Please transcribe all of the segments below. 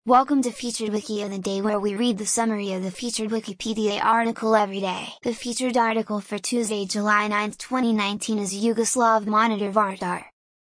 Welcome to Featured Wiki of the Day, where we read the summary of the featured Wikipedia article every day. The featured article for Tuesday, July 9, 2019 is Yugoslav monitor Vardar.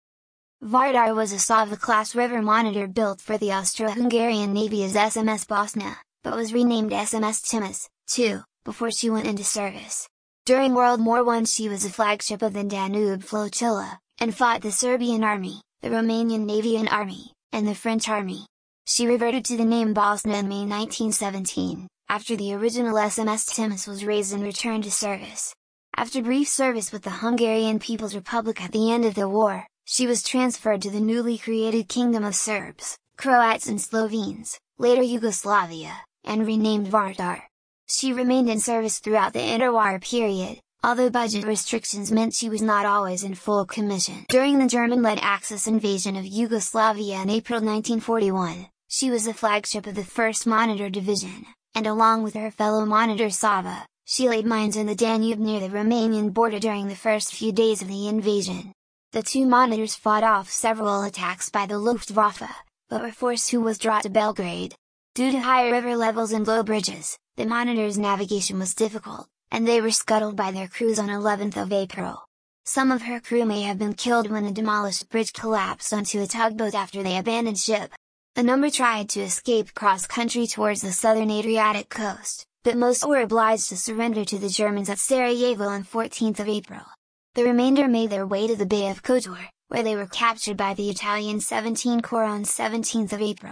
Vardar was a Sava-class river monitor built for the Austro-Hungarian Navy as SMS Bosna, but was renamed SMS Timus, II, before she went into service. During World War I she was a flagship of the Danube Flotilla, and fought the Serbian Army, the Romanian Navy and Army, and the French Army. She reverted to the name Bosna in May 1917, after the original SMS Timus was raised and returned to service. After brief service with the Hungarian People's Republic at the end of the war, she was transferred to the newly created Kingdom of Serbs, Croats and Slovenes, later Yugoslavia, and renamed Vardar. She remained in service throughout the interwar period, although budget restrictions meant she was not always in full commission. During the German-led Axis invasion of Yugoslavia in April 1941, she was the flagship of the 1st Monitor Division, and along with her fellow monitor Sava, she laid mines in the Danube near the Romanian border during the first few days of the invasion. The two monitors fought off several attacks by the Luftwaffe, but were forced to withdraw to Belgrade. Due to high river levels and low bridges, the monitors' navigation was difficult, and they were scuttled by their crews on 11th of April. Some of her crew may have been killed when a demolished bridge collapsed onto a tugboat after they abandoned ship. A number tried to escape cross-country towards the southern Adriatic coast, but most were obliged to surrender to the Germans at Sarajevo on 14th of April. The remainder made their way to the Bay of Kotor, where they were captured by the Italian 17th Corps on 17th of April.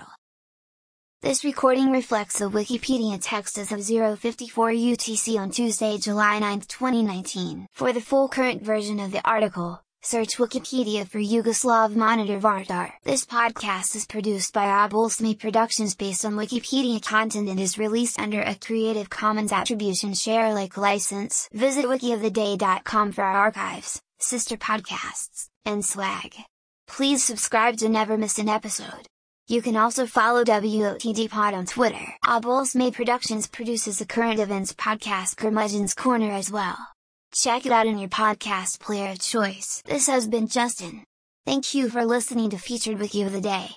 This recording reflects the Wikipedia text as of 0:54 UTC on Tuesday, July 9, 2019. For the full current version of the article, search Wikipedia for Yugoslav monitor Vardar. This podcast is produced by Obolsme Productions based on Wikipedia content and is released under a Creative Commons Attribution Share Alike license. Visit wikioftheday.com for our archives, sister podcasts, and swag. Please subscribe to never miss an episode. You can also follow WOTD Pod on Twitter. Obolsme Productions produces the current events podcast Curmudgeon's Corner as well. Check it out in your podcast player of choice. This has been Justin. Thank you for listening to Featured Wiki of the Day.